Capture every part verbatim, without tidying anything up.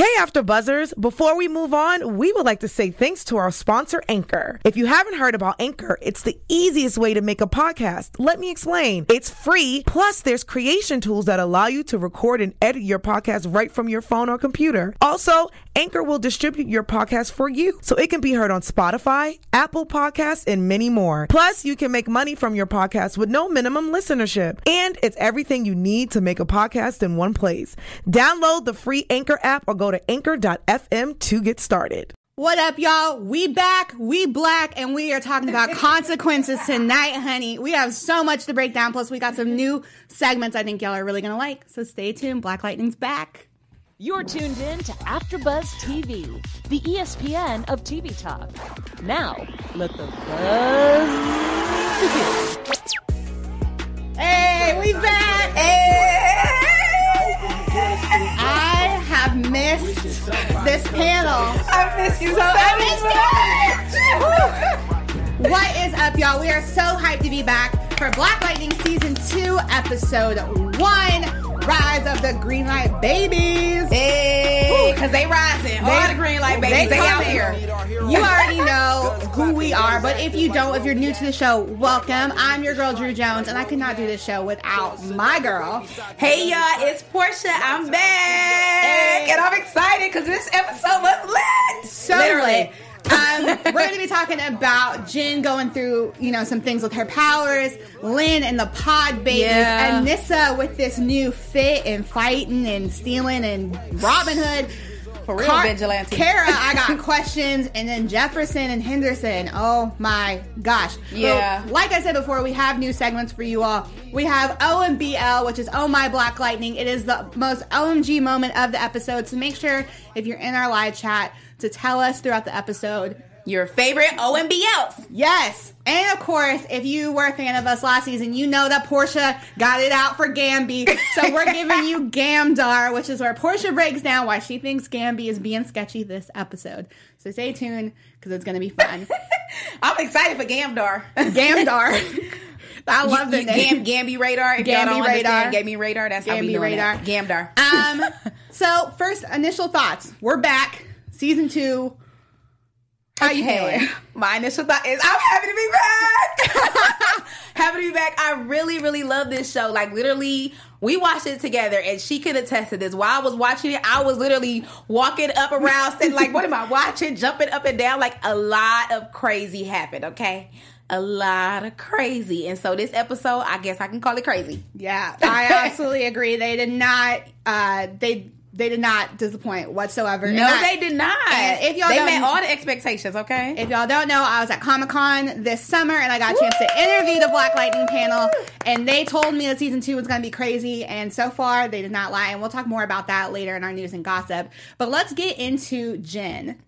Hey, After Buzzers. Before we move on, we would like to say thanks to our sponsor, Anchor. If you haven't heard about Anchor, it's the easiest way to make a podcast. Let me explain. It's free, plus there's creation tools that allow you to record and edit your podcast right from your phone or computer. Also, Anchor will distribute your podcast for you, so it can be heard on Spotify, Apple Podcasts, and many more. Plus, you can make money from your podcast with no minimum listenership. And it's everything you need to make a podcast in one place. Download the free Anchor app or go to anchor dot f m to get started. What up, y'all? We back, we black, and we are talking about consequences tonight, honey. We have so much to break down, plus we got some new segments I think y'all are really gonna like, so stay tuned. Black Lightning's back. You're tuned in to AfterBuzz T V, the E S P N of T V talk. Now, let the buzz begin. Hey, we back! Hey! I have missed this panel. I miss you so, so much. What is up, y'all? We are so hyped to be back for Black Lightning Season two, Episode one. Rise of the Green Light Babies. Hey, because they rising. All the Green Light Babies, they, they out here. You already know who we are, but if you don't, if you're new to the show, welcome. I'm your girl, Drew Jones, and I could not do this show without my girl. Hey, y'all, it's Portia. I'm back. Hey. And I'm excited because this episode was lit. So Literally. lit. um, we're going to be talking about Jin going through, you know, some things with her powers, Lynn and the pod babies, yeah. and Nissa with this new fit and fighting and stealing and Robin Hood. For real, Car- vigilante. Kara, I got questions, and then Jefferson and Henderson. Oh my gosh. Yeah. So, like I said before, we have new segments for you all. We have O M B L, which is Oh My Black Lightning. It is the most O M G moment of the episode, so make sure if you're in our live chat to tell us throughout the episode your favorite O M B Ls. Yes. And of course, if you were a fan of us last season, you know that Portia got it out for Gamby. So we're giving you Gamdar, which is where Portia breaks down why she thinks Gamby is being sketchy this episode. So stay tuned because it's going to be fun. I'm excited for Gamdar. Gamdar. I love the you, name. Gam, Gamby Radar. If Gamby y'all don't Radar. understand Gamby Radar, that's Gamby how we doing Radar. it. Gamdar. Um, so first, initial thoughts. We're back. Season two. How okay. you feeling? My initial thought is I'm happy to be back. Happy to be back. I really, really love this show. Like, literally, we watched it together, and she could attest to this. While I was watching it, I was literally walking up around, saying, like, what am I watching? Jumping up and down. Like, a lot of crazy happened, okay? A lot of crazy. And so this episode, I guess I can call it crazy. Yeah, I absolutely agree. They did not, uh, they... They did not disappoint whatsoever. No, I, they did not. And if y'all they don't, met all the expectations, okay? If y'all don't know, I was at Comic-Con this summer, and I got a chance to interview the Black Lightning panel, and they told me that season two was going to be crazy, and so far, they did not lie, and we'll talk more about that later in our news and gossip. But let's get into Jin.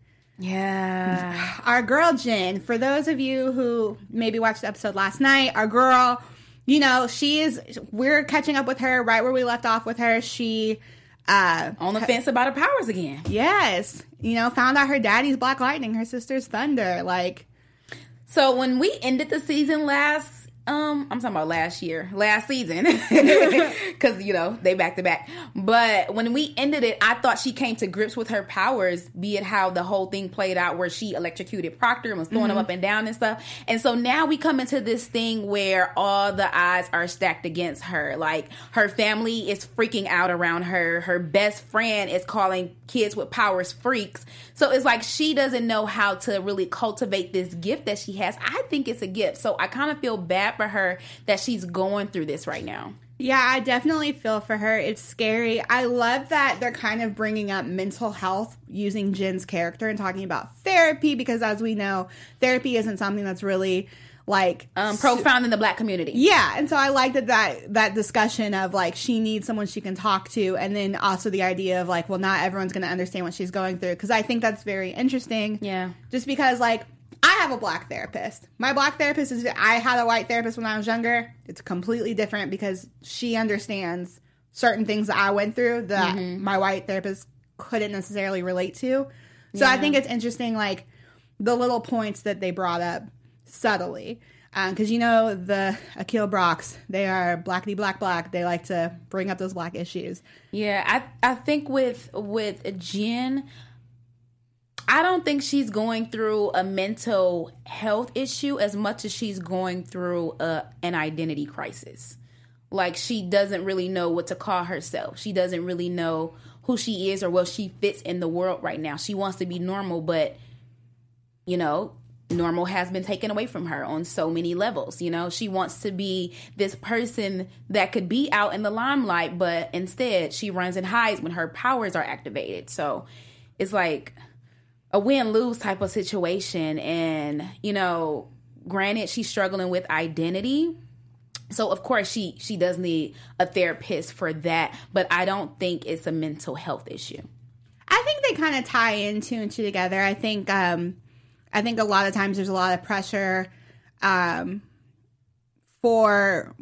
Yeah. Our girl Jin, for those of you who maybe watched the episode last night, our girl, you know, she is, we're catching up with her right where we left off with her. She... Uh, on the fence about her powers again. Yes. You know, found out her daddy's Black Lightning, her sister's Thunder. Like, so when we ended the season last, um, I'm talking about last year, last season, because, you know, they back to back. But when we ended it, I thought she came to grips with her powers, be it how the whole thing played out where she electrocuted Proctor and was throwing mm-hmm. him up and down and stuff. And so now we come into this thing where all the odds are stacked against her. Like, her family is freaking out around her. Her best friend is calling kids with powers freaks. So it's like she doesn't know how to really cultivate this gift that she has. I think it's a gift. So I kind of feel bad for her that she's going through this right now. Yeah, I definitely feel for her. It's scary. I love that they're kind of bringing up mental health using Jin's character and talking about therapy, because as we know, therapy isn't something that's really like um, profound in the Black community. Yeah, and so I like that, that that discussion of like she needs someone she can talk to, and then also the idea of like, well, not everyone's going to understand what she's going through, because I think that's very interesting. Yeah, just because like I have a Black therapist. My Black therapist is, I had a white therapist when I was younger. It's completely different because she understands certain things that I went through that mm-hmm. my white therapist couldn't necessarily relate to. So yeah. I think it's interesting, like, the little points that they brought up subtly. Because, um, you know, the Akil Brocks, they are blackity black black. They like to bring up those black issues. Yeah, I I think with with Jen, I don't think she's going through a mental health issue as much as she's going through a, an identity crisis. Like, she doesn't really know what to call herself. She doesn't really know who she is or where she fits in the world right now. She wants to be normal, but, you know, normal has been taken away from her on so many levels. You know, she wants to be this person that could be out in the limelight, but instead she runs and hides when her powers are activated. So it's like a win-lose type of situation. And, you know, granted, she's struggling with identity. So, of course, she, she does need a therapist for that. But I don't think it's a mental health issue. I think they kind of tie in two and two together. I think um, I think a lot of times there's a lot of pressure um, for...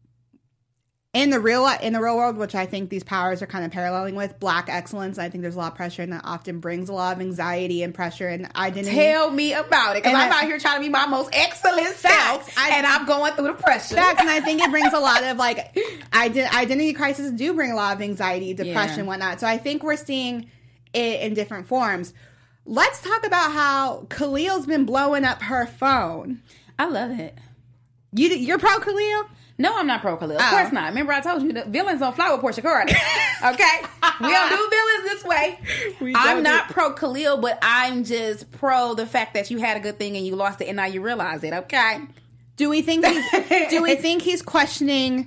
In the real in the real world, which I think these powers are kind of paralleling with, Black excellence. I think there's a lot of pressure, and that often brings a lot of anxiety and pressure and identity. Tell me about it, because I'm out here trying to be my most excellent self, I, and I'm going through the pressure. Facts, and I think it brings a lot of, like, ident- identity crises do bring a lot of anxiety, depression, yeah. whatnot. So I think we're seeing it in different forms. Let's talk about how Khalil's been blowing up her phone. I love it. You, you're pro Khalil? No, I'm not pro Khalil. Of oh. course not. Remember I told you the villains don't fly with Portia Carter. Okay? We don't do villains this way. We I'm not do- pro Khalil, but I'm just pro the fact that you had a good thing and you lost it and now you realize it, okay? Do we think he's, do we think he's questioning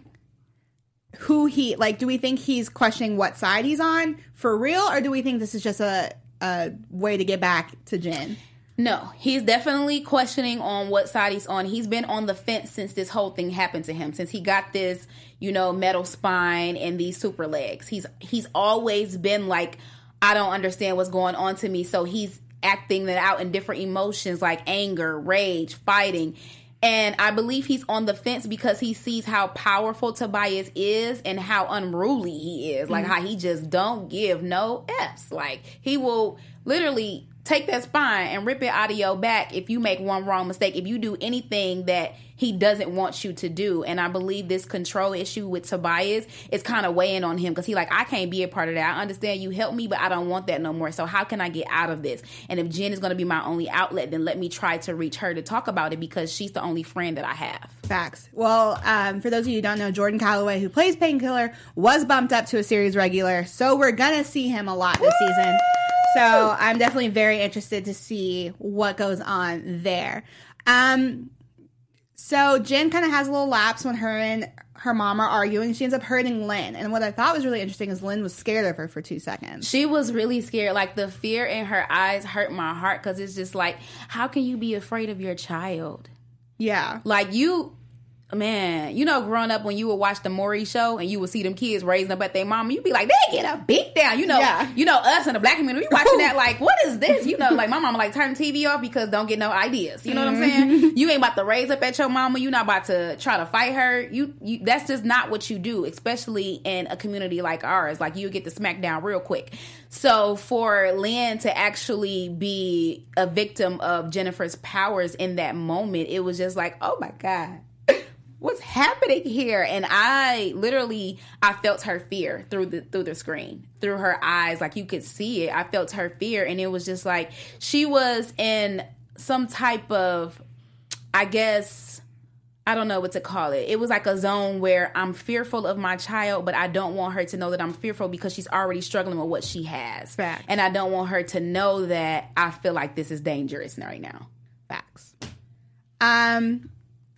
who he, like, do we think he's questioning what side he's on for real, or do we think this is just a, a way to get back to Jen? No, he's definitely questioning on what side he's on. He's been on the fence since this whole thing happened to him, since he got this, you know, metal spine and these super legs. He's he's always been like, I don't understand what's going on to me. So he's acting that out in different emotions like anger, rage, fighting. And I believe he's on the fence because he sees how powerful Tobias is and how unruly he is. Like, mm-hmm. how he just don't give no F's. Like, he will literally take that spine and rip it out of your back if you make one wrong mistake, if you do anything that he doesn't want you to do. And I believe this control issue with Tobias is kind of weighing on him because he like, I can't be a part of that. I understand you helped me, but I don't want that no more. So how can I get out of this? And if Jen is going to be my only outlet, then let me try to reach her to talk about it because she's the only friend that I have. Facts. Well, um, for those of you who don't know, Jordan Calloway, who plays Painkiller, was bumped up to a series regular. So we're going to see him a lot this Woo! season. So I'm definitely very interested to see what goes on there. Um, so Jen kind of has a little lapse when her and her mom are arguing. She ends up hurting Lynn. And what I thought was really interesting is Lynn was scared of her for two seconds. She was really scared. Like, the fear in her eyes hurt my heart because it's just like, how can you be afraid of your child? Yeah. Like, you... Man, you know, growing up when you would watch the Maury show and you would see them kids raising up at their mom, you'd be like, they get a beat down. You know, yeah. you know, us in the black community, we watching that like, what is this? You know, like my mama like, turn the T V off because don't get no ideas. You know mm-hmm. what I'm saying? You ain't about to raise up at your mama. You're not about to try to fight her. You, you, that's just not what you do, especially in a community like ours. Like, you get the smack down real quick. So for Lynn to actually be a victim of Jennifer's powers in that moment, it was just like, oh my God. What's happening here? And I literally, I felt her fear through the through the screen, through her eyes, like you could see it. I felt her fear, and it was just like she was in some type of, I guess, I don't know what to call it. It was like a zone where I'm fearful of my child, but I don't want her to know that I'm fearful because she's already struggling with what she has. Facts. And I don't want her to know that I feel like this is dangerous right now. Facts. Um...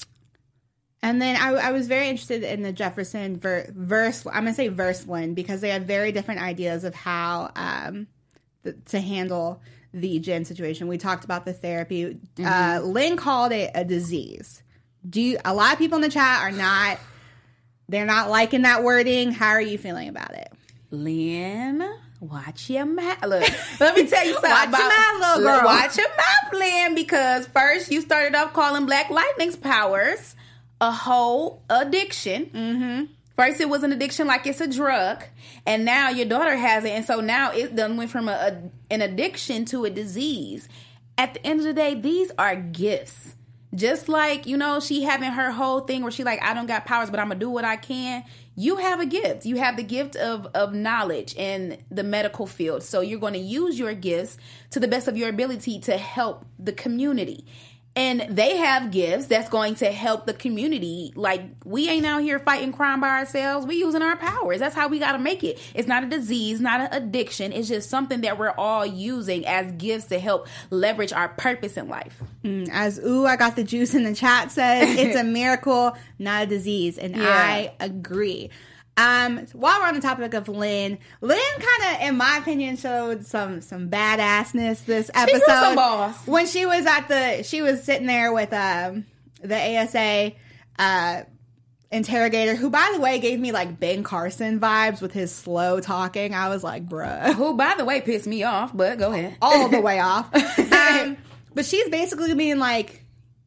And then I, I was very interested in the Jefferson ver- verse. I'm going to say verse Lynn because they have very different ideas of how um, the, to handle the Jen situation. We talked about the therapy. Mm-hmm. Uh, Lynn called it a disease. Do you, a lot of people in the chat are not, they're not liking that wording. How are you feeling about it? Lynn, watch your mouth. Look, let me tell you something watch about your mouth, little girl. Watch your mouth, Lynn, because first you started off calling Black Lightning's powers a whole addiction. Mm-hmm. First, it was an addiction like it's a drug, and now your daughter has it, and so now it done went from a, a an addiction to a disease. At the end of the day, these are gifts. Just like, you know, she having her whole thing where she like, I don't got powers, but I'm going to do what I can. You have a gift. You have the gift of, of knowledge in the medical field. So you're going to use your gifts to the best of your ability to help the community. And they have gifts that's going to help the community. Like, we ain't out here fighting crime by ourselves. We using our powers. That's how we got to make it. It's not a disease, not an addiction. It's just something that we're all using as gifts to help leverage our purpose in life. Mm, as Ooh, I got the juice in the chat says, it's a miracle, not a disease. And yeah. I agree. Um, while we're on the topic of Lynn, Lynn kind of, in my opinion, showed some some badassness this episode. She was some boss. When she was at the, she was sitting there with um the A S A uh interrogator, who, by the way, gave me like Ben Carson vibes with his slow talking. I was like, bruh. Who, by the way, pissed me off, but go ahead. All the way off. Um, but she's basically being like,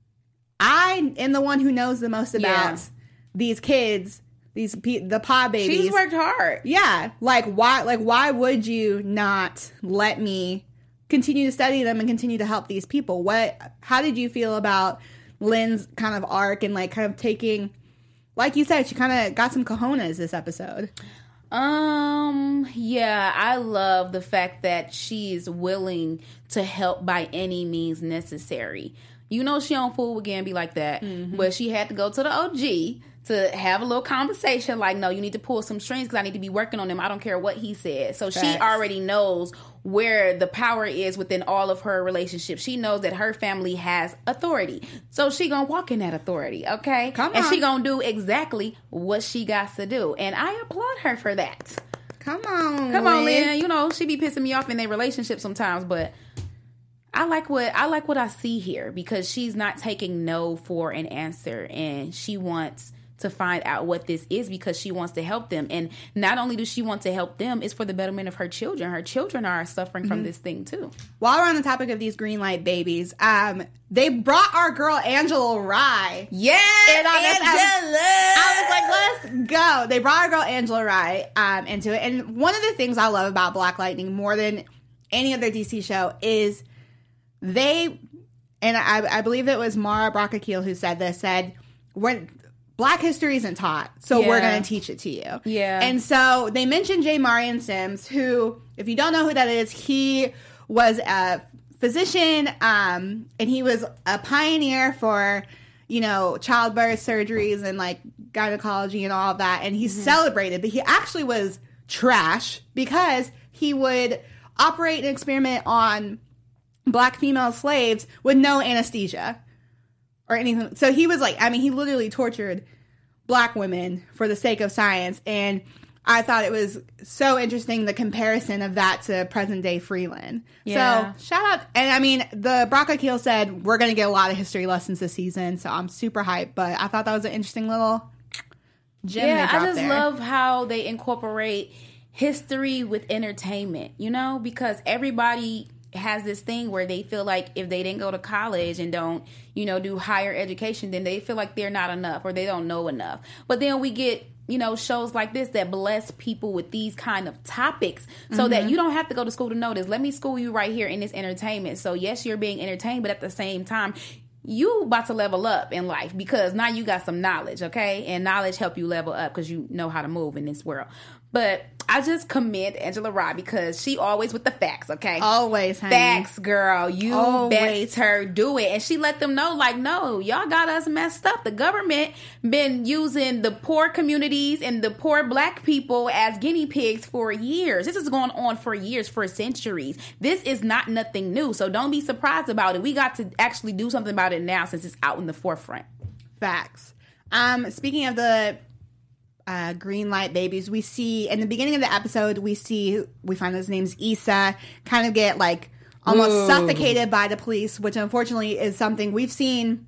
I am the one who knows the most about yeah. these kids. These the pod babies. She's worked hard. Yeah, like why? Like why would you not let me continue to study them and continue to help these people? What? How did you feel about Lynn's kind of arc and like kind of taking, like you said, she kind of got some cojones this episode. Um, yeah, I love the fact that she's willing to help by any means necessary. You know, she don't fool with Gambi like that, mm-hmm. but she had to go to the O G to have a little conversation like, no, you need to pull some strings because I need to be working on them. I don't care what he said. So Facts. She already knows where the power is within all of her relationships. She knows that her family has authority. So she gonna walk in that authority, okay? Come on. And she gonna do exactly what she got to do. And I applaud her for that. Come on, Come on, Lynn. You know, she be pissing me off in their relationship sometimes, but I like what I like what I see here because she's not taking no for an answer, and she wants to find out what this is because she wants to help them. And not only does she want to help them, it's for the betterment of her children. Her children are suffering mm-hmm. from this thing too. While we're on the topic of these green light babies, um, they brought our girl Angela Rye. Yes, Angela. I was like, let's go. They brought our girl Angela Rye um, into it. And one of the things I love about Black Lightning more than any other D C show is they, and I, I believe it was Mara Brockakeel who said this, said, when Black history isn't taught, so yeah. we're going to teach it to you. Yeah. And so they mentioned J. Marion Sims, who, if you don't know who that is, he was a physician, um, and he was a pioneer for, you know, childbirth surgeries and, like, gynecology and all of that. And he's mm-hmm. celebrated, but he actually was trash because he would operate and experiment on Black female slaves with no anesthesia or anything. So he was like, I mean, he literally tortured Black women for the sake of science. And I thought it was so interesting, the comparison of that to present day Freeland. Yeah. So shout out. And I mean, the Brockakeel said, we're going to get a lot of history lessons this season. So I'm super hyped. But I thought that was an interesting little gem yeah, they dropped I just there. love how they incorporate history with entertainment, you know, because everybody has this thing where they feel like if they didn't go to college and don't, you know, do higher education, then they feel like they're not enough or they don't know enough. But then we get, you know, shows like this that bless people with these kind of topics so mm-hmm. that you don't have to go to school to know this. Let me school you right here in this entertainment. So yes, you're being entertained, but at the same time, you about to level up in life because now you got some knowledge, okay? And knowledge help you level up because you know how to move in this world. But I just commend Angela Rye because she always with the facts, okay? Always, honey. Facts, girl. You always. best her do it. And she let them know, like, no, y'all got us messed up. The government been using the poor communities and the poor Black people as guinea pigs for years. This is going on for years, for centuries. This is not nothing new. So don't be surprised about it. We got to actually do something about it now since it's out in the forefront. Facts. Um, speaking of the Uh, green light babies, we see in the beginning of the episode, we see, we find his name's Issa, kind of get like almost Ooh. suffocated by the police, which unfortunately is something we've seen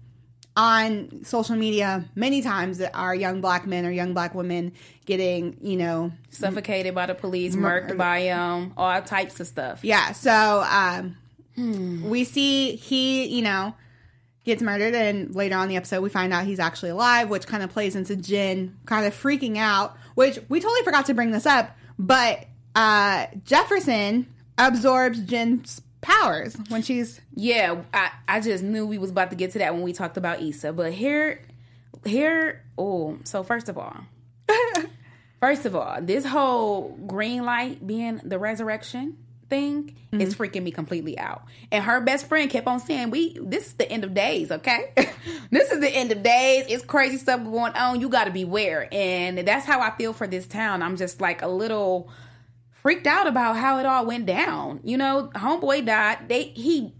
on social media many times, that our young Black men or young Black women getting, you know, suffocated by the police, murked by um all types of stuff. Yeah. So um, hmm. we see he, you know, gets murdered, and later on in the episode we find out he's actually alive, which kind of plays into Jin kind of freaking out, which we totally forgot to bring this up, but uh, Jefferson absorbs Jin's powers when she's Yeah, I, I just knew we was about to get to that when we talked about Issa. But here, here, oh, so first of all, first of all, this whole green light being the resurrection thing mm-hmm. is freaking me completely out. And her best friend kept on saying, "We, this is the end of days, okay? This is the end of days. It's crazy stuff going on. You got to beware." And that's how I feel for this town. I'm just like a little freaked out about how it all went down. You know, homeboy died. They he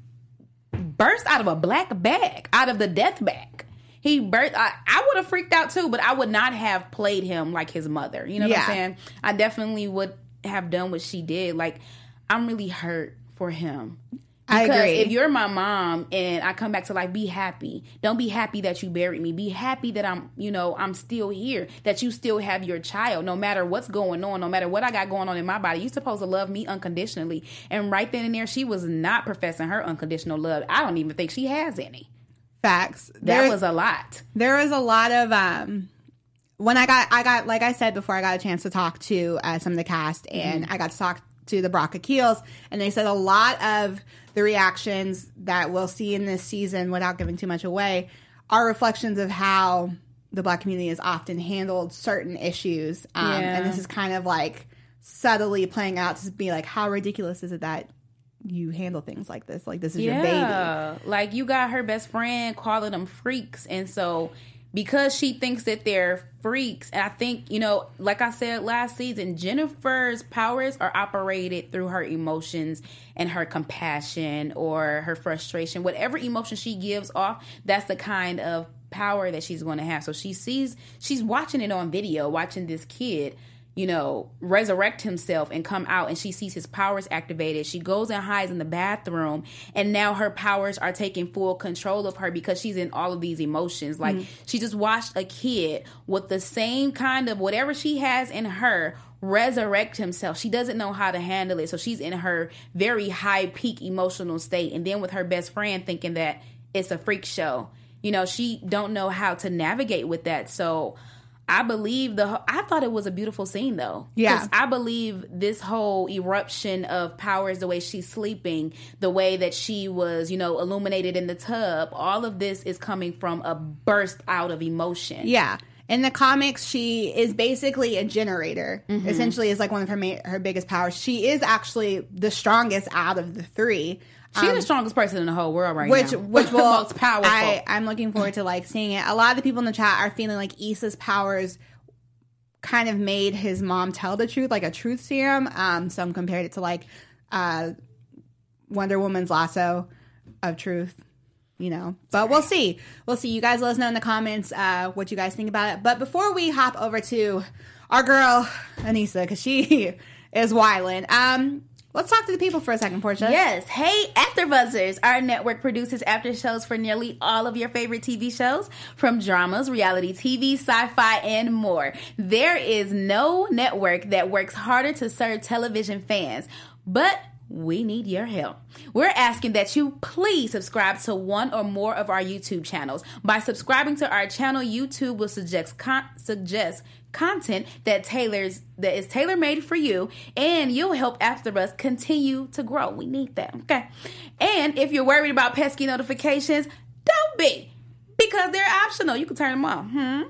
burst out of a black bag, out of the death bag. He burst. I, I would have freaked out too, but I would not have played him like his mother. You know yeah. what I'm saying? I definitely would have done what she did. Like, I'm really hurt for him. I Because agree. if you're my mom and I come back to life, be happy. Don't be happy that you buried me. Be happy that I'm, you know, I'm still here, that you still have your child, no matter what's going on, no matter what I got going on in my body. You're supposed to love me unconditionally. And right then and there, she was not professing her unconditional love. I don't even think she has any. Facts. That There- was a lot. There was a lot of um when I got I got like I said before, I got a chance to talk to uh, some of the cast, and Mm-hmm. I got to talk to the Brock Keels, and they said a lot of the reactions that we'll see in this season, without giving too much away, are reflections of how the Black community has often handled certain issues. Um, Yeah. And this is kind of like subtly playing out to be like, how ridiculous is it that you handle things like this? Like, this is your baby. Yeah, like you got her best friend calling them freaks, and so because she thinks that they're freaks, and I think, you know, like I said last season, Jennifer's powers are operated through her emotions and her compassion or her frustration. Whatever emotion she gives off, that's the kind of power that she's going to have. So she sees, she's watching it on video, watching this kid, you know, resurrect himself and come out, and she sees his powers activated. She goes and hides in the bathroom, and now her powers are taking full control of her because she's in all of these emotions. Like, mm-hmm. she just watched a kid with the same kind of whatever she has in her resurrect himself. She doesn't know how to handle it, so she's in her very high peak emotional state. And then with her best friend thinking that it's a freak show, you know, she don't know how to navigate with that. So I believe the, I thought it was a beautiful scene though. Yeah. 'Cause I believe this whole eruption of powers, the way she's sleeping, the way that she was, you know, illuminated in the tub, all of this is coming from a burst out of emotion. Yeah. In the comics, she is basically a generator. Mm-hmm. Essentially, is like one of her ma- her biggest powers. She is actually the strongest out of the three. She's um, the strongest person in the whole world right which, now. Which will, most powerful. I, I'm looking forward to like seeing it. A lot of the people in the chat are feeling like Issa's powers kind of made his mom tell the truth, like a truth serum. Um, some compared it to like uh, Wonder Woman's lasso of truth. You know, but we'll see. We'll see. You guys let us know in the comments uh, what you guys think about it. But before we hop over to our girl Anissa, because she is wildin', um, let's talk to the people for a second, Portia. Yes. Hey, AfterBuzzers. Our network produces after shows for nearly all of your favorite T V shows, from dramas, reality T V, sci-fi, and more. There is no network that works harder to serve television fans, but we need your help. We're asking that you please subscribe to one or more of our YouTube channels. By subscribing to our channel, YouTube will suggest con- suggest content that tailors that is tailor-made for you, and you'll help AfterBuzz continue to grow. We need that, okay? And if you're worried about pesky notifications, don't be, because they're optional. You can turn them off. Hmm?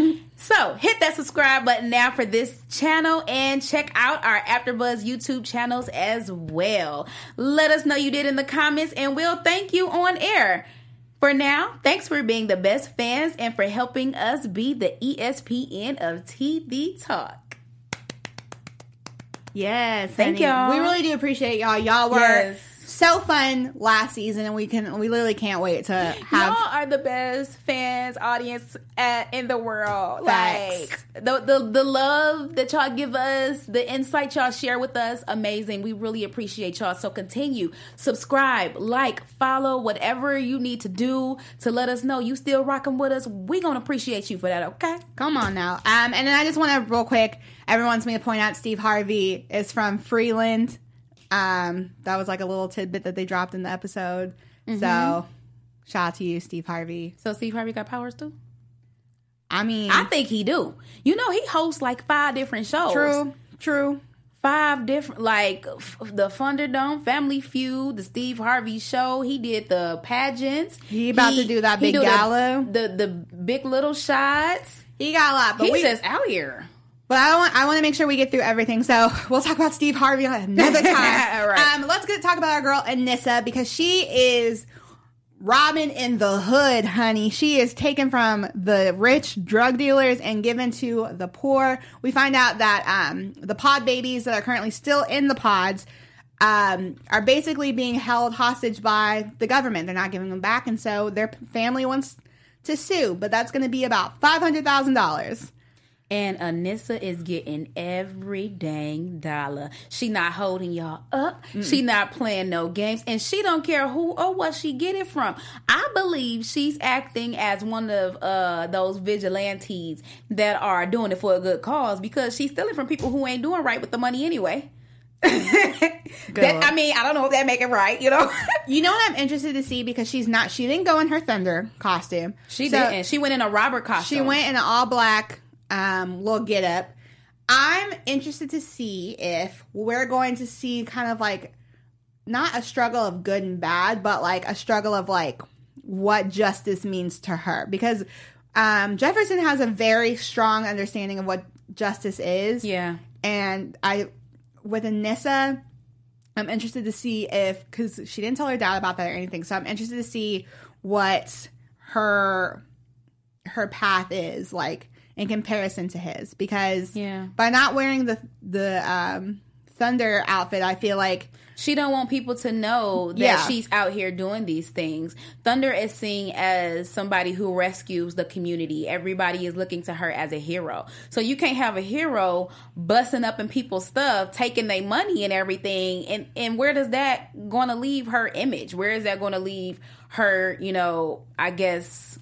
So hit that subscribe button now for this channel, and check out our AfterBuzz YouTube channels as well. Let us know you did in the comments, and we'll thank you on air. For now, thanks for being the best fans and for helping us be the E S P N of T V Talk. Yes, Thank honey. y'all. We really do appreciate y'all. Y'all were Yes. so fun last season, and we can we literally can't wait to have. Y'all are the best fans, audience at, in the world. Facts. Like the, the the love that y'all give us, the insight y'all share with us, amazing. We really appreciate y'all. So continue, subscribe, like, follow, whatever you need to do to let us know you still rocking with us. We gonna appreciate you for that. Okay. Come on now. Um, and then I just want to real quick. Everyone wants me to point out Steve Harvey is from Freeland. Um, that was like a little tidbit that they dropped in the episode. Mm-hmm. So, shout out to you, Steve Harvey. So Steve Harvey got powers too? I mean, I think he do. You know, he hosts like five different shows. True, true. five different, like f- the Thunderdome, Family Feud, the Steve Harvey Show. He did the pageants. He about to do that big do gala. The, the the Big Little Shots. He got a lot, but He's we just out here. But I want I want to make sure we get through everything. So we'll talk about Steve Harvey another time. Right. Um, let's get talk about our girl Anissa, because she is Robin in the hood, honey. She is taken from the rich drug dealers and given to the poor. We find out that um, the pod babies that are currently still in the pods um, are basically being held hostage by the government. They're not giving them back, and so their family wants to sue. But that's going to be about five hundred thousand dollars. And Anissa is getting every dang dollar. She not holding y'all up. Mm. She not playing no games. And she don't care who or what she get it from. I believe she's acting as one of uh, those vigilantes that are doing it for a good cause, because she's stealing from people who ain't doing right with the money anyway. that, I mean, I don't know if that make it right, you know. You know what I'm interested to see, because she's not, she didn't go in her Thunder costume. She so didn't. She went in a robber costume. She went in an all black um, little get up. I'm interested to see if we're going to see kind of like, not a struggle of good and bad, but like a struggle of like what justice means to her. Because um, Jefferson has a very strong understanding of what justice is. Yeah. And I, with Anissa, I'm interested to see if, because she didn't tell her dad about that or anything, so I'm interested to see what her her path is like in comparison to his. Because yeah. by not wearing the the um, Thunder outfit, I feel like she don't want people to know that yeah. she's out here doing these things. Thunder is seen as somebody who rescues the community. Everybody is looking to her as a hero. So you can't have a hero busting up in people's stuff, taking their money and everything. And, and where does that going to leave her image? Where is that going to leave her, you know, I guess,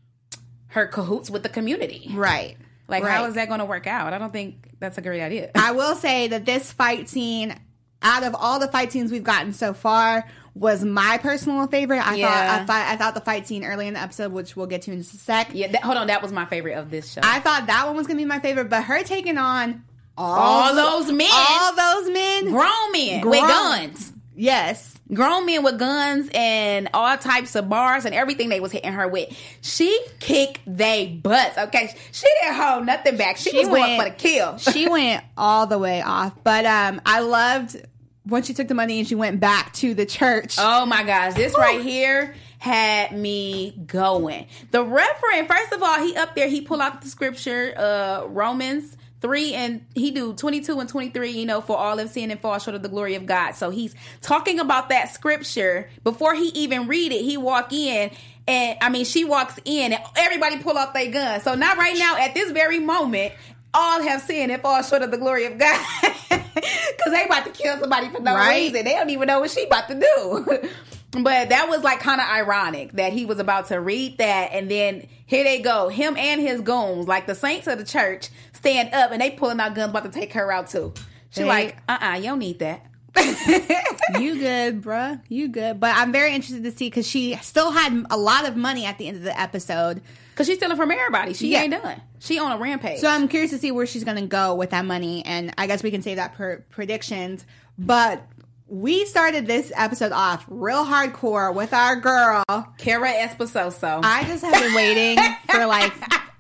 her cahoots with the community? Right. Like, right. how is that going to work out? I don't think that's a great idea. I will say that this fight scene, out of all the fight scenes we've gotten so far, was my personal favorite. I yeah. thought I, thought I thought the fight scene early in the episode, which we'll get to in just a sec. Yeah, that, hold on, that was my favorite of this show. I thought that one was gonna be my favorite, but her taking on all, all those men, all those men, grown men grown, with guns. Yes, grown men with guns and all types of bars and everything they was hitting her with. She kicked they butts. Okay, she didn't hold nothing back. She, she was went, going for the kill. She went all the way off. But um, I loved when she took the money and she went back to the church. Oh my gosh, this Woo. right here had me going. The reverend, first of all, he up there, he pull out the scripture, uh, Romans three, and he do twenty-two and twenty-three, you know, for all have sinned and fall short of the glory of God. So he's talking about that scripture. Before he even read it, he walk in, and I mean, she walks in and everybody pull out their guns. So now right now, at this very moment, all have sinned and fall short of the glory of God. Because they about to kill somebody for no right? reason. They don't even know what she about to do. But that was like kind of ironic that he was about to read that, and then here they go, him and his goons, like the saints of the church, stand up and they pulling out guns about to take her out too. She they, like, uh-uh, you don't need that. You good, bruh. You good. But I'm very interested to see, because she still had a lot of money at the end of the episode. Because she's stealing from everybody. She yeah. ain't done. She on a rampage. So I'm curious to see where she's going to go with that money, and I guess we can save that for predictions. But we started this episode off real hardcore with our girl, Kara Esposito. I just have been waiting for like,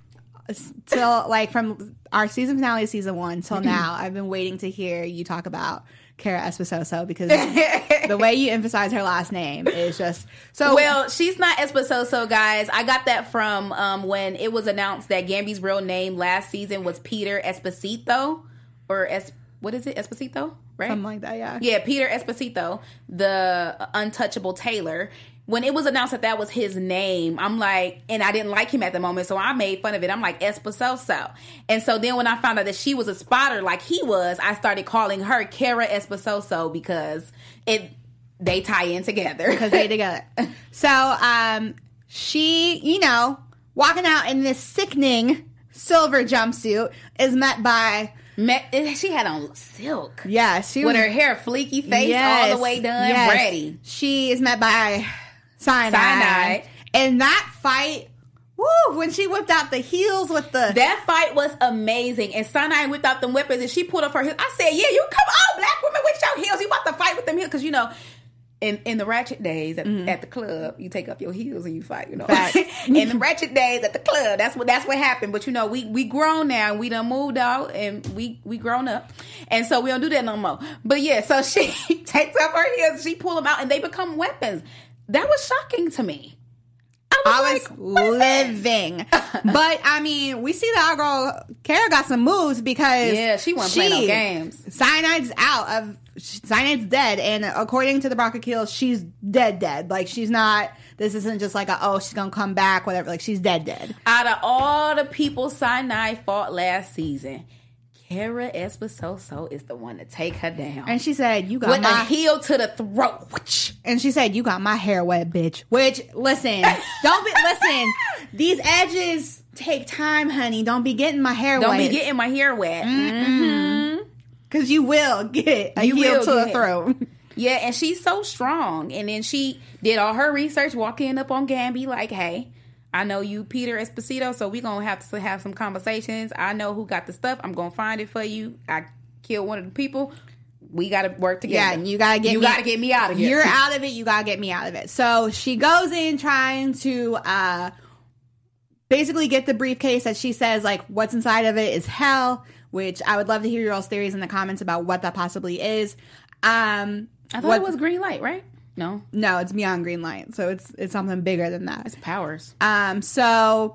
till like from our season finale of season one till now. I've been waiting to hear you talk about Kara Esposito, because the way you emphasize her last name is just so. Well, she's not Esposito, guys. I got that from um, when it was announced that Gamby's real name last season was Peter Esposito, or Es. What is it? Esposito, right? Something like that, yeah. Yeah, Peter Esposito, the untouchable tailor. When it was announced that that was his name, I'm like, and I didn't like him at the moment, so I made fun of it. I'm like, Esposito. And so then when I found out that she was a spotter like he was, I started calling her Kara Esposito, because it they tie in together. Because they together. So um, she, you know, walking out in this sickening silver jumpsuit is met by... Met, she had on silk. Yeah, she with was, her hair fleeky face yes, all the way done, yes. ready. She is met by cyanide. Cyanide. And that fight Woo, when she whipped out the heels with the... That fight was amazing. And Sinai whipped out them weapons and she pulled up her heels. I said, yeah, you come on, black woman, with your heels. You about to fight with them heels. Because, you know, in, in the ratchet days at, mm-hmm. at the club, you take up your heels and you fight, you know. In the ratchet days at the club, that's what that's what happened. But, you know, we we grown now. And we done moved out and we, we grown up. And so we don't do that no more. But, yeah, so she takes up her heels, she pull them out, and they become weapons. That was shocking to me. I was, I like, was living. But, I mean, we see that our girl, Kara, got some moves because... Yeah, she wasn't playing no games. Cyanide's out of... Cyanide's dead, and according to the Brock Akil, she's dead dead. Like, she's not... This isn't just like a, oh, she's gonna come back, whatever. Like, she's dead dead. Out of all the people Cyanide fought last season, Kara Esposito is the one to take her down. And she said, you got with my... a heel to the throat. And she said, you got my hair wet, bitch. Which, listen, don't be... Listen, these edges take time, honey. Don't be getting my hair don't wet. Don't be getting my hair wet. Mm-hmm. Because you will get a you heel to the it. throat. Yeah, and she's so strong. And then she did all her research, walking up on Gambi like, hey... I know you, Peter Esposito, so we're going to have to have some conversations. I know who got the stuff. I'm going to find it for you. I killed one of the people. We got to work together. Yeah, and you got to get you me got to get me out of here. You're out of it. You got to get me out of it. So she goes in trying to uh, basically get the briefcase that she says, like, what's inside of it is hell, which I would love to hear your all's theories in the comments about what that possibly is. Um, I thought what, it was green light, right? No, no, it's beyond green light, so it's it's something bigger than that. It's powers. Um, so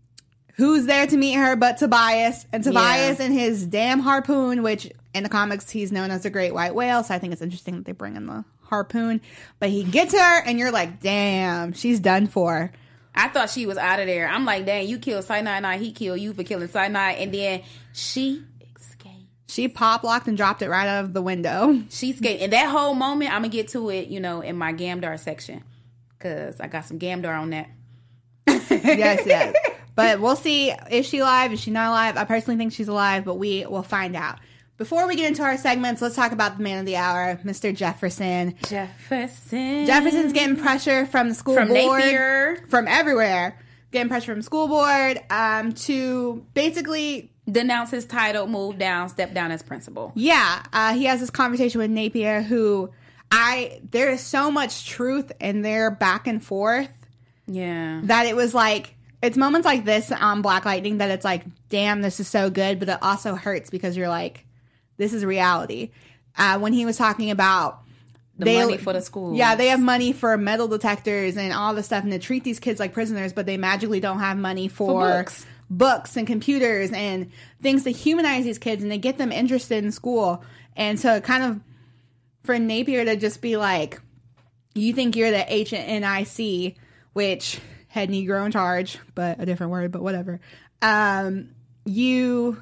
who's there to meet her but Tobias? And Tobias yeah. and his damn harpoon, which in the comics he's known as the Great White Whale. So I think it's interesting that they bring in the harpoon. But he gets her, and you're like, damn, she's done for. I thought she was out of there. I'm like, dang, you killed Cyanide, he killed you for killing Cyanide, and then she. She pop locked and dropped it right out of the window. She escaped. In that whole moment, I'm going to get to it, you know, in my Gamdar section. Because I got some Gamdar on that. Yes, yes. But we'll see if she's alive, if she's not alive. I personally think she's alive, but we will find out. Before we get into our segments, let's talk about the man of the hour, Mister Jefferson. Jefferson. Jefferson's getting pressure from the school from board. Napier. From everywhere. Getting pressure from school board um, to basically... denounce his title, move down, step down as principal. Yeah. Uh, he has this conversation with Napier, who I, there is so much truth in their back and forth. Yeah. That it was like, it's moments like this on Black Lightning that it's like, damn, this is so good. But it also hurts because you're like, this is reality. Uh, when he was talking about the they, money for the schools. Yeah, they have money for metal detectors and all this stuff. And they treat these kids like prisoners, but they magically don't have money for, for books. books and computers and things to humanize these kids and to get them interested in school. And so kind of for Napier to just be like, you think you're the H N I C, which head Negro in charge, but a different word, but whatever. Um, you,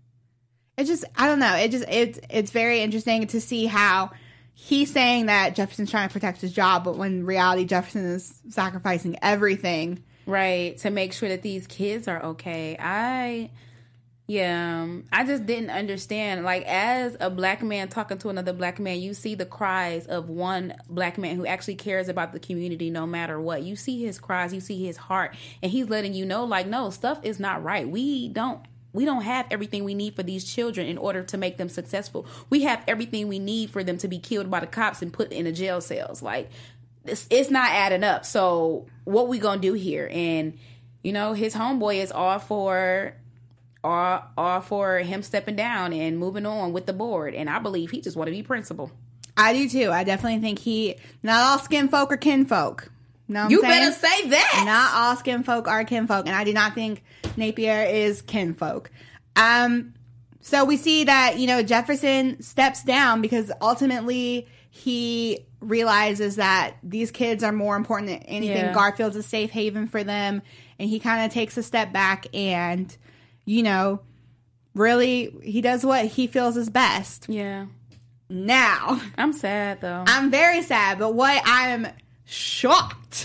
it just, I don't know. It just, it's, it's very interesting to see how he's saying that Jefferson's trying to protect his job, but when in reality Jefferson is sacrificing everything. Right, to make sure that these kids are okay. I, yeah, I just didn't understand. Like, as a black man talking to another black man, you see the cries of one black man who actually cares about the community no matter what. You see his cries, you see his heart, and he's letting you know, like, no, stuff is not right. We don't, we don't have everything we need for these children in order to make them successful. We have everything we need for them to be killed by the cops and put in the jail cells. Like, It's, it's not adding up. So what we gonna do here? And you know, his homeboy is all for all, all for him stepping down and moving on with the board. And I believe he just want to be principal. I do too. I definitely think he, not all skin folk are kinfolk. Know what you I'm saying? better say that. Not all skin folk are kinfolk, and I do not think Napier is kinfolk. Um, so we see that, you know, Jefferson steps down because ultimately he realizes that these kids are more important than anything. Yeah. Garfield's a safe haven for them, and he kind of takes a step back and, you know, really he does what he feels is best. Yeah. Now, I'm sad though. I'm very sad, but what I'm shocked,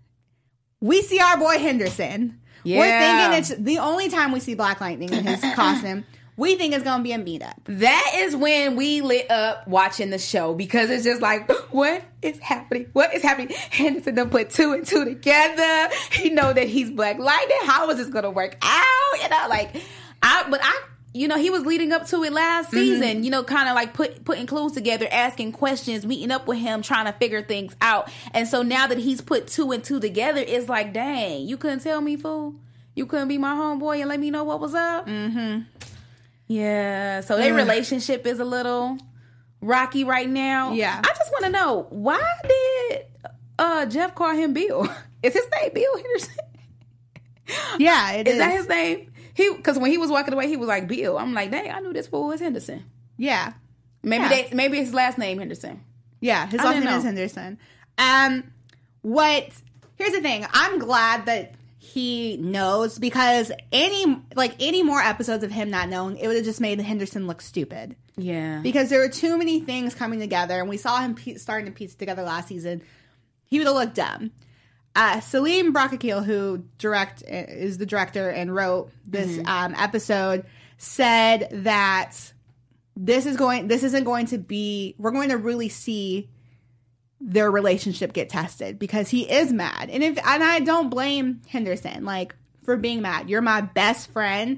we see our boy Henderson. Yeah. We're thinking it's the only time we see Black Lightning in his costume. we think it's going to be a meetup. That is when we lit up watching the show because it's just like, what is happening? What is happening? Henderson done put two and two together. He know that he's Black Lightning. How is this going to work out? You know, like, I, but I, you know, he was leading up to it last season, mm-hmm. you know, kind of like put, putting clues together, asking questions, meeting up with him, trying to figure things out. And so now that he's put two and two together, it's like, dang, you couldn't tell me, fool. You couldn't be my homeboy and let me know what was up. Mm-hmm. Yeah. So their relationship is a little rocky right now. Yeah. I just want to know, why did uh, Jeff call him Bill? Is his name Bill Henderson? Yeah, it is. Is that his name? He because when he was walking away, he was like Bill. I'm like, dang, I knew this fool was Henderson. Yeah, maybe yeah. they maybe his last name Henderson. Yeah, his I last didn't name know. is Henderson. Um, what? Here's the thing. I'm glad that he knows because any like any more episodes of him not knowing, it would have just made Henderson look stupid. Yeah, because there were too many things coming together, and we saw him pe- starting to piece together last season. He would have looked dumb. Uh, Salim Brakakil, who direct is the director and wrote this mm-hmm. um, episode, said that this is going. This isn't going to be. We're going to really see their relationship get tested because he is mad, and if and I don't blame Henderson like for being mad. You're my best friend,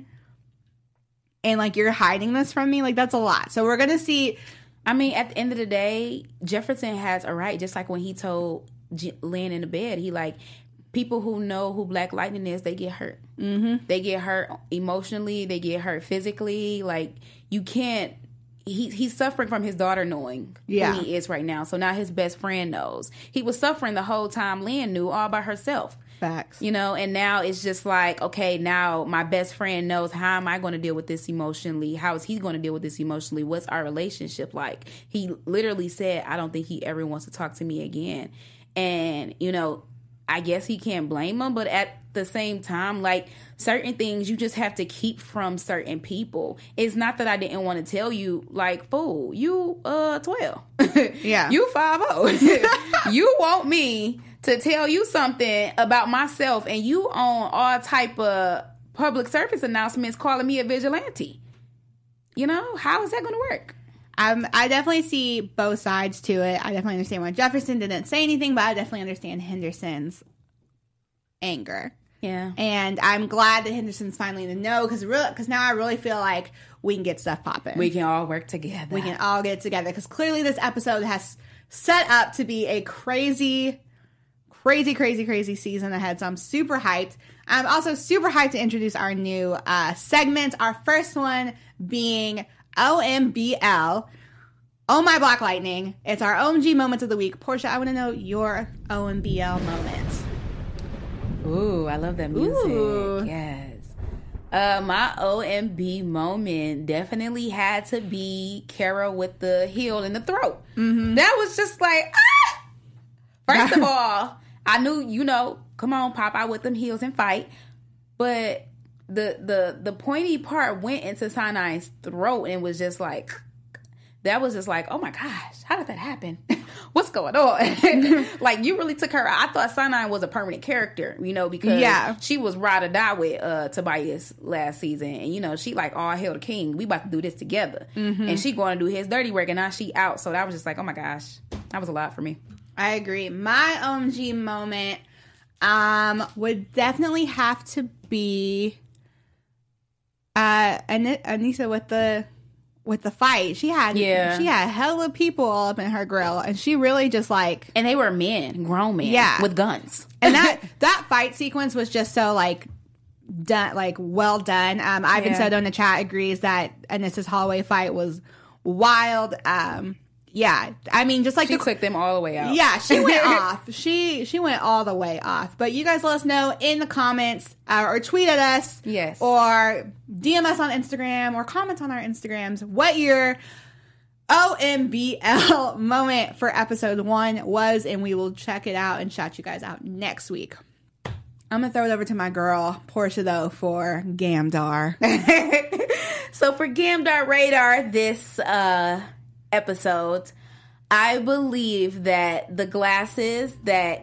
and like you're hiding this from me. Like that's a lot. So we're gonna see. I mean, at the end of the day, Jefferson has a right. Just like when he told laying in the bed, he like, people who know who Black Lightning is, they get hurt. Mm-hmm. They get hurt emotionally. They get hurt physically. Like, you can't. He he's suffering from his daughter knowing yeah. who he is right now. So now his best friend knows. He was suffering the whole time. Lynn knew all by herself. Facts. You know, and now it's just like, okay, now my best friend knows. How am I going to deal with this emotionally? How is he going to deal with this emotionally? What's our relationship like? He literally said, I don't think he ever wants to talk to me again. And, you know, I guess he can't blame him, but at the same time, like, certain things you just have to keep from certain people. It's not that I didn't want to tell you, like, fool, you uh twelve. Yeah. You five oh. You want me to tell you something about myself, and you on all type of public service announcements calling me a vigilante. You know, how is that going to work? Um, I definitely see both sides to it. I definitely understand why Jefferson didn't say anything, but I definitely understand Henderson's anger. Yeah. And I'm glad that Henderson's finally in the know because really, because now I really feel like we can get stuff popping. We can all work together. We can all get together because clearly this episode has set up to be a crazy, crazy, crazy, crazy season ahead. So I'm super hyped. I'm also super hyped to introduce our new uh, segment. Our first one being O M B L. Oh My Black Lightning. It's our O M G moments of the week. Portia, I want to know your O M B L moments. Ooh, I love that music. Ooh. Yes. Uh, my O M B moment definitely had to be Kara with the heel in the throat. Mm-hmm. That was just like, ah! First of all, I knew, you know, come on, pop out with them heels and fight. But the the the pointy part went into Sinai's throat and was just like, that was just like, oh my gosh, how did that happen? What's going on? Like, you really took her. I thought Sinai was a permanent character, you know, because yeah. she was ride or die with uh, Tobias last season. And, you know, she like, all hail the king. We about to do this together. Mm-hmm. And she going to do his dirty work, and now she out. So that was just like, oh my gosh, that was a lot for me. I agree. My O M G moment um, would definitely have to be uh, An- Anissa with the with the fight. She had yeah. she had hella people all up in her grill, and she really just like, and they were men, grown men, yeah. with guns. And that that fight sequence was just so like done, like well done. Um, Ivan Yeah. Soto in the chat agrees that Anissa's hallway fight was wild. Um, yeah, I mean, just like She the, took them all the way out. Yeah, she went off. She she went all the way off. But you guys let us know in the comments uh, or tweet at us. Yes. Or D M us on Instagram or comment on our Instagrams what your O M B L moment for episode one was, and we will check it out and shout you guys out next week. I'm going to throw it over to my girl, Portia, though, for Gamdar. So for Gamdar Radar this uh, episode, I believe that the glasses that,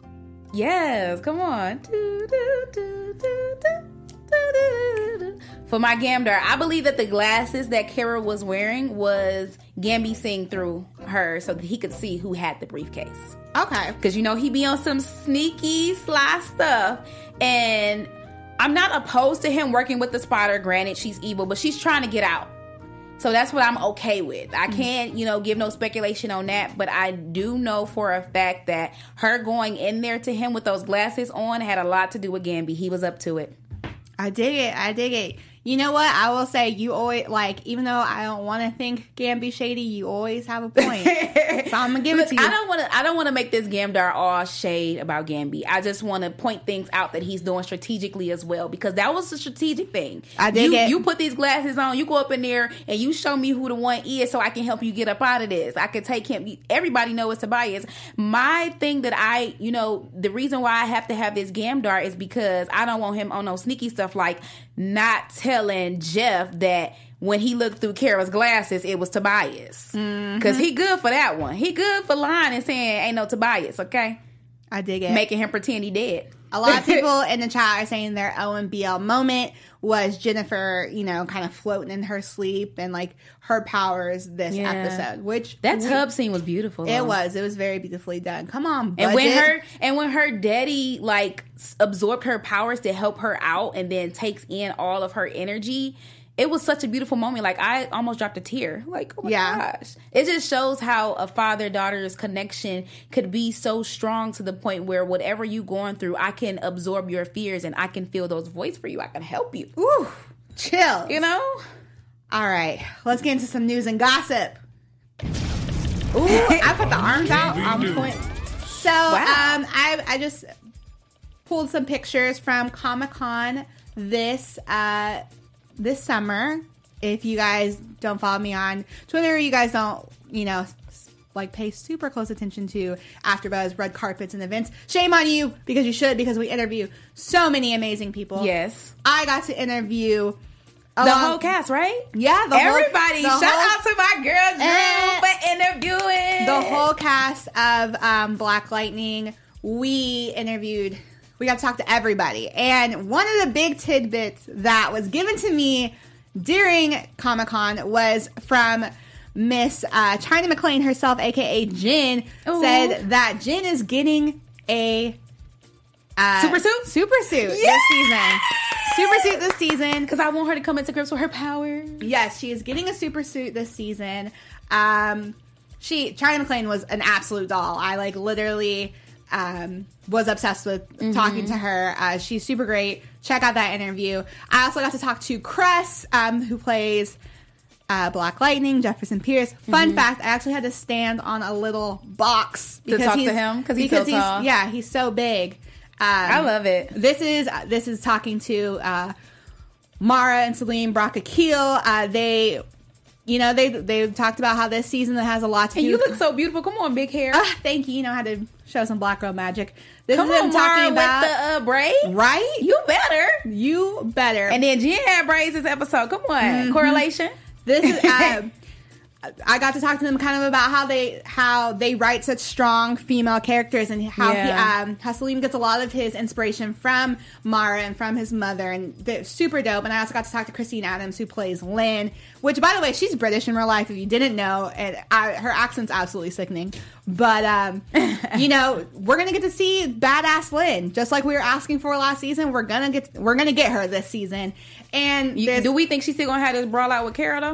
yes, come on. For my Gamdar, I believe that the glasses that Kara was wearing was Gambi seeing through her so that he could see who had the briefcase. Okay. Because, you know, he be on some sneaky, sly stuff. And I'm not opposed to him working with the spotter. Granted, she's evil, but she's trying to get out. So that's what I'm okay with. I can't, you know, give no speculation on that, but I do know for a fact that her going in there to him with those glasses on had a lot to do with Gambi. He was up to it. I dig it. I dig it. You know what? I will say you always, like, even though I don't want to think Gambi shady, you always have a point. So I'm going to give Look, it to you. I don't want to I don't want to make this Gamdar all shade about Gambi. I just want to point things out that he's doing strategically as well, because that was a strategic thing. I dig you, it. You put these glasses on, you go up in there and you show me who the one is so I can help you get up out of this. I can take him. Everybody knows it's Tobias. My thing that I, you know, the reason why I have to have this Gamdar is because I don't want him on no sneaky stuff like not telling Jeff that when he looked through Kara's glasses, it was Tobias. Because he good for that one. He good for lying and saying, ain't no Tobias, okay? I dig it. Making him pretend he dead. A lot of people in the chat are saying their O M B L moment was Jennifer, you know, kind of floating in her sleep and, like, her powers this Yeah. episode, which... That we- tub scene was beautiful. It though. was. It was very beautifully done. Come on, budget. And when her and when her daddy like s- absorbed her powers to help her out and then takes in all of her energy, it was such a beautiful moment. Like, I almost dropped a tear. Like, oh my Yeah. gosh. It just shows how a father-daughter's connection could be so strong to the point where whatever you going through, I can absorb your fears and I can feel those voices for you. I can help you. Ooh, chill. You know? All right, let's get into some news and gossip. Ooh, I put the arms out on point. So, Wow. um, I I just pulled some pictures from Comic-Con this uh this summer. If you guys don't follow me on Twitter, you guys don't, you know, like pay super close attention to AfterBuzz red carpets and events. Shame on you, because you should, because we interview so many amazing people. Yes. I got to interview The along- whole cast, right? Yeah, the whole- Everybody. the Shout whole- out to my girl Drew Eh. for interviewing. the whole cast of um, Black Lightning. We interviewed, we got to talk to everybody. And one of the big tidbits that was given to me during Comic-Con was from Miss uh, China McClain herself, aka Jin, Ooh. said that Jin is getting a uh, Super suit? Super suit Yeah! this season. Super suit this season. Because I want her to come into grips with her power. Yes, she is getting a super suit this season. Um, she China McClain was an absolute doll. I like literally um, was obsessed with Mm-hmm. talking to her. Uh, she's super great. Check out that interview. I also got to talk to Cress, um, who plays uh, Black Lightning, Jefferson Pierce. Fun Mm-hmm. fact: I actually had to stand on a little box To talk to he's- him? 'Cause he's so tall? yeah, he's so big. Um, I love it. This is this is talking to uh, Mara and Celine Brock-Akil. Uh, they, you know, they they talked about how this season has a lot to And do. you with- look so beautiful. Come on, big hair. Ah, thank you. You know how to show some black girl magic. This Come is them on, talking Mara, about with the uh, braid. right. You better. You better. And then Jen had braids this episode. Come on. Mm-hmm. Correlation. This is. Uh, I got to talk to them kind of about how they how they write such strong female characters and how Yeah. he um, how Salim gets a lot of his inspiration from Mara and from his mother, and they're super dope. And I also got to talk to Christine Adams, who plays Lynn, which, by the way, she's British in real life. If you didn't know, and I, her accent's absolutely sickening. But um, you know, we're gonna get to see badass Lynn, just like we were asking for last season. We're gonna get we're gonna get her this season. And You, there's- do we think she's still going to have this brawl out with Kara, though?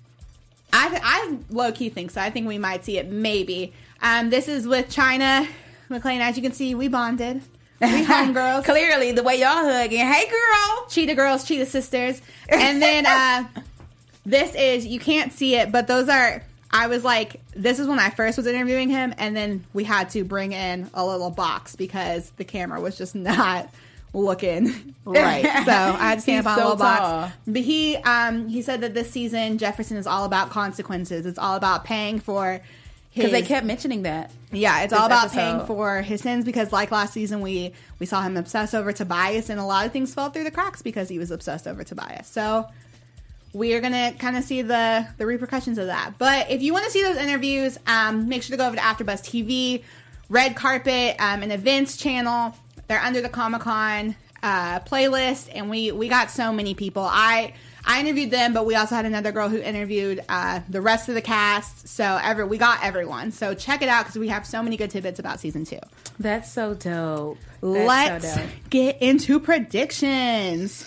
I, I low key think so. I think we might see it, maybe. Um, this is with China McClain. As you can see, we bonded. We homegirls. Clearly, the way y'all hugging. Hey, girl. Cheetah girls, cheetah sisters. And then uh, this is, you can't see it, but those are, I was like, this is when I first was interviewing him, and then we had to bring in a little box because the camera was just not looking right. So I had to stand He's up on a so little tall. box. But he um he said that this season Jefferson is all about consequences. It's all about paying for his Because they kept mentioning that. yeah, it's this all about episode. paying for his sins, because like last season we we saw him obsess over Tobias, and a lot of things fell through the cracks because he was obsessed over Tobias. So we are gonna kind of see the the repercussions of that. But if you want to see those interviews, um, make sure to go over to AfterBuzz T V, Red Carpet, um, an events channel. They're under the Comic-Con uh, playlist, and we we got so many people. I I interviewed them, but we also had another girl who interviewed uh, the rest of the cast. So every we got everyone. So check it out because we have so many good tidbits about season two. That's so dope. That's Let's so dope. get into predictions.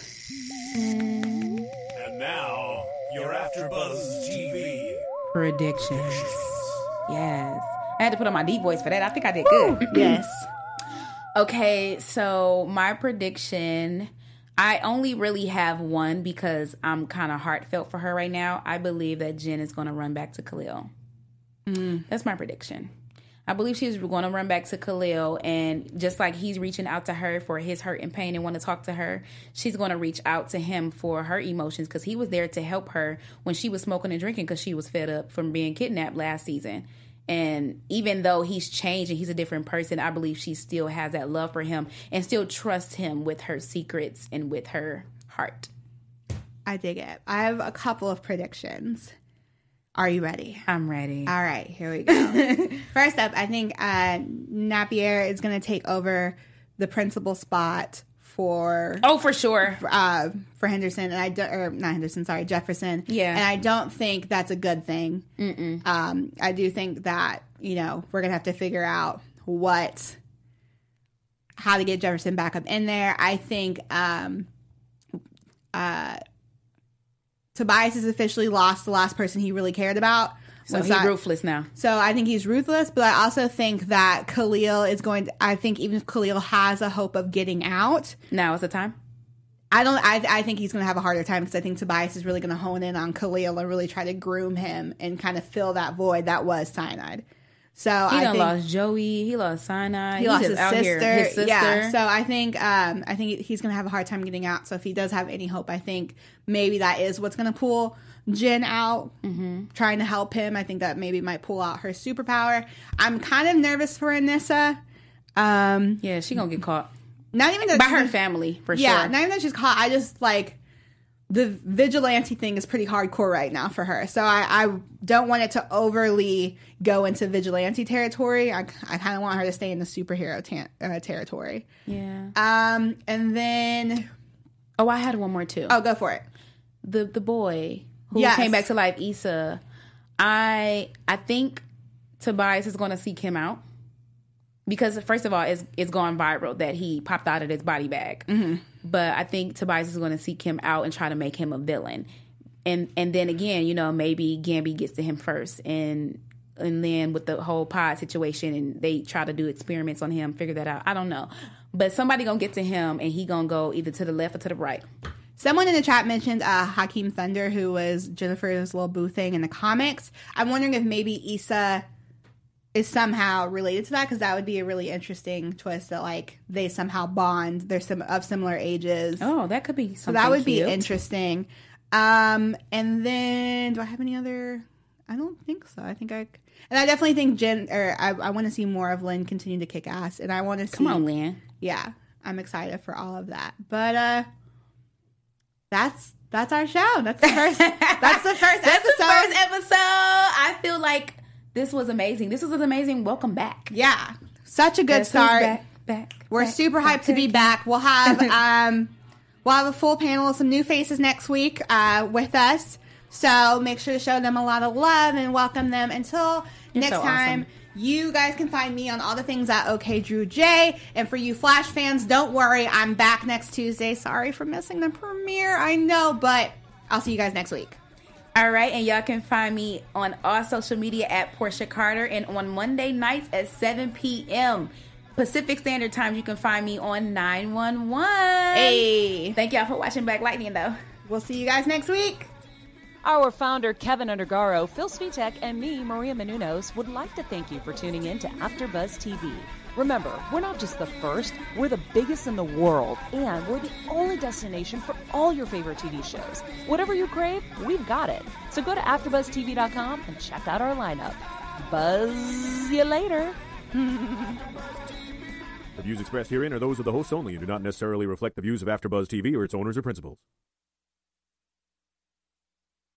And now, your AfterBuzz T V Predictions. Yes. I had to put on my deep voice for that. I think I did good. Yes. Okay, so my prediction, I only really have one because I'm kind of heartfelt for her right now. I believe that Jen is going to run back to Khalil. Mm. That's my prediction. I believe she's going to run back to Khalil, and just like he's reaching out to her for his hurt and pain and want to talk to her, she's going to reach out to him for her emotions because he was there to help her when she was smoking and drinking because she was fed up from being kidnapped last season. And even though he's changed and he's a different person, I believe she still has that love for him and still trusts him with her secrets and with her heart. I dig it. I have a couple of predictions. Are you ready? I'm ready. All right, here we go. First up, I think uh, Napier is going to take over the principal spot for Oh, for sure. uh, for Henderson, and I do, or not Henderson, sorry, Jefferson. Yeah, and I don't think that's a good thing. Mm-mm. Um, I do think that you know we're gonna have to figure out what how to get Jefferson back up in there. I think um, uh, Tobias has officially lost the last person he really cared about. So he's I, ruthless now. So I think he's ruthless, but I also think that Khalil is going to, I think even if Khalil has a hope of getting out. Now is the time? I don't, I, I think he's going to have a harder time because I think Tobias is really going to hone in on Khalil and really try to groom him and kind of fill that void that was Cyanide. So he I done think lost Joey. He lost Cyanide. he He lost just his out sister. here. His sister. Yeah. So I think, um, I think he's going to have a hard time getting out. So if he does have any hope, I think maybe that is what's going to pull Jen out, mm-hmm. trying to help him. I think that maybe might pull out her superpower. I'm kind of nervous for Anissa. Um, yeah, she gonna get caught. Not even that by her family for yeah, sure. Yeah, not even that she's caught. I just like the vigilante thing is pretty hardcore right now for her. So I, I don't want it to overly go into vigilante territory. I, I kind of want her to stay in the superhero ta- uh, territory. Yeah. Um, and then oh, I had one more too. Oh, go for it. The the boy who yes. came back to life, Issa. I I think Tobias is going to seek him out because first of all, it's it's gone viral that he popped out of his body bag. Mm-hmm. But I think Tobias is going to seek him out and try to make him a villain. And and then again, you know, maybe Gambi gets to him first, and and then with the whole pod situation, and they try to do experiments on him, figure that out. I don't know, but somebody gonna get to him, and he gonna go either to the left or to the right. Someone in the chat mentioned uh, Hakeem Thunder, woo was Jennifer's little boo thing in the comics. I'm wondering if maybe Issa is somehow related to that, because that would be a really interesting twist that like they somehow bond. They're some of similar ages. Oh, that could be something. So that would cute. be interesting. Um, and then do I have any other? I don't think so. I think I and I definitely think Jen or I, I want to see more of Lynn continue to kick ass, and I want to see. Come on, Lynn. Yeah, I'm excited for all of that. But uh, that's that's our show. That's the first. that's the first that's episode. the first episode. I feel like this was amazing. This was an amazing welcome back. Yeah, such a good Guess start. Back, back, We're back, super back hyped to be back. We'll have um, we'll have a full panel of some new faces next week uh, with us. So make sure to show them a lot of love and welcome them. Until You're next so time, awesome. You guys can find me on all the things at OK Drew J. And for you Flash fans, don't worry, I'm back next Tuesday. Sorry for missing the premiere, I know, but I'll see you guys next week. All right, and y'all can find me on all social media at Portia Carter, and on Monday nights at seven p.m. Pacific Standard Time, you can find me on nine one one. Hey. Thank y'all for watching Black Lightning, though. We'll see you guys next week. Our founder, Kevin Undergaro, Phil Svitek, and me, Maria Menounos, would like to thank you for tuning in to AfterBuzz T V. Remember, we're not just the first, we're the biggest in the world, and we're the only destination for all your favorite T V shows. Whatever you crave, we've got it. So go to after buzz t v dot com and check out our lineup. Buzz you later. The views expressed herein are those of the hosts only and do not necessarily reflect the views of AfterBuzz T V or its owners or principals.